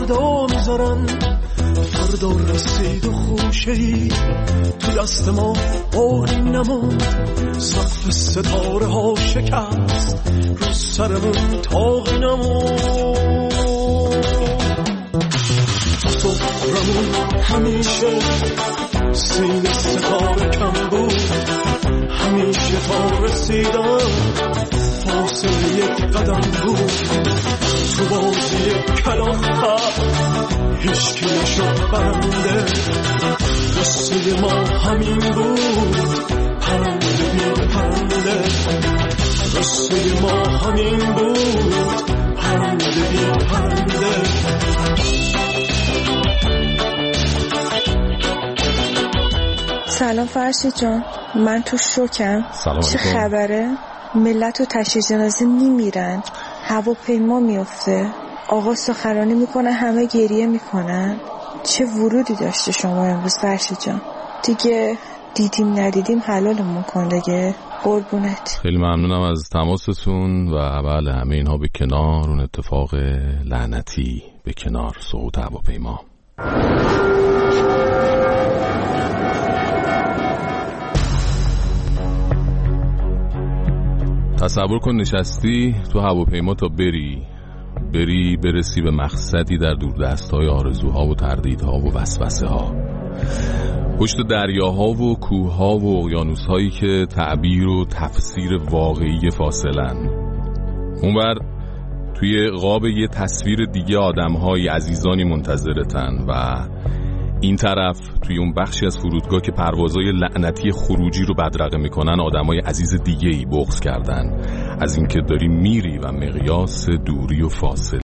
فردا میذارن، فردا رسید و خوشه‌ای تو دست ما باقی نموند، سقف ستاره ها شکست رو سرمون تاقی نموند. صبحمون همیشه سینه ستاره کم بود، همیشه تا رسیدن فاصله یک قدم بود. تو بازی کلاغ‌ها هیچکی نشد برنده، قصه ما همین بود پرنده بی پرنده، قصه ما همین بود پرنده بی پرنده. سلام فرشید جان، من تو شوکم. چه خبره؟ ملت و تشییع جنازه میمیرن، هواپیما میفته، آقا سخنرانی میکنه، همه گریه میکنن. چه ورودی داشته شما امروز فرشید جان؟ دیگه دیدیم ندیدیم حلالمون کن دیگه. قربونت. خیلی ممنونم از تماستون و بله همه اینها به کنار، اون اتفاق لعنتی به کنار، سقوط هواپیما. تصور کن نشستی تو هواپیما تا بری برسی به مقصدی در دوردست‌های آرزوها و تردیدها و وسوسه ها، پشت دریاها و کوهها و اقیانوس‌هایی که تعبیر و تفسیر واقعی فاصلن. اونور توی قاب یه تصویر دیگه آدم‌های عزیزانی منتظرتن و این طرف توی اون بخشی از فرودگاه که پروازهای لعنتی خروجی رو بدرقه میکنن آدمای عزیز دیگه‌ای بغض کردن از اینکه داری میری و مقیاس دوری و فاصله